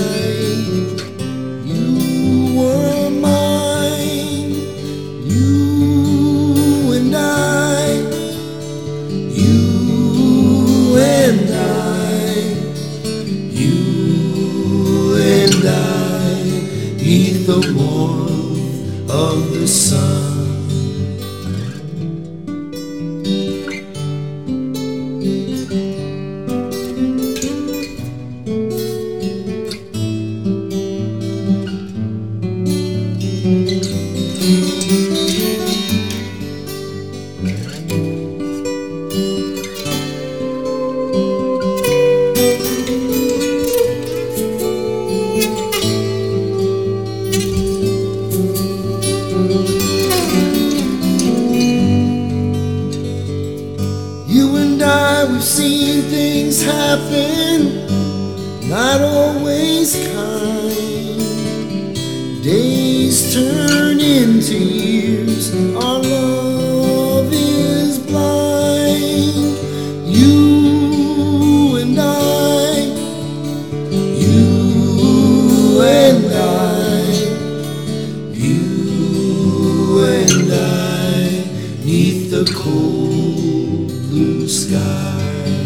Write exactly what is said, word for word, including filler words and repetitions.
You were mine, you and I, you and I, you and I, 'neath the warmth of the sun. You and I, we've seen things happen, not always kind. Days turn into years, our love is blind. You and I, you and I, you and I, 'neath the cold blue sky.